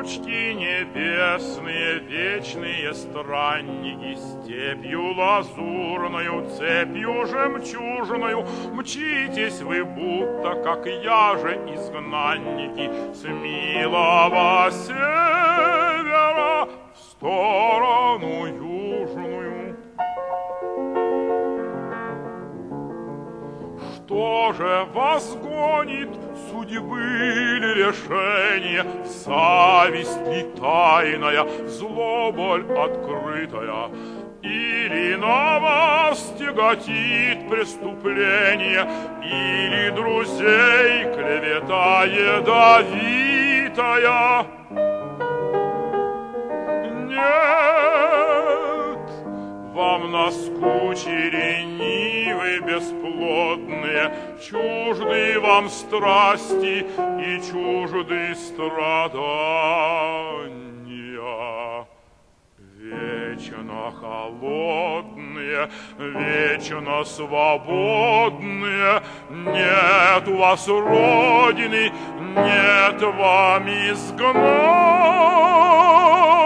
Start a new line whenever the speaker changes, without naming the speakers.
тучки небесные, вечные странники, степью лазурною, цепью жемчужною, мчитесь вы, будто, как я же, изгнанники, с милого севера в сторону южную. Что же вас гонит, судьбы ли решение, зависть ли тайная, злоба ли открытая, или на вас тяготит преступление, или друзей клевета ядовитая? Нет, вам наскучили нивы бесплодные, чужды вам страсти и чужды страдания. Вечно холодные, вечно свободные, нет у вас родины, нет вам изгнания.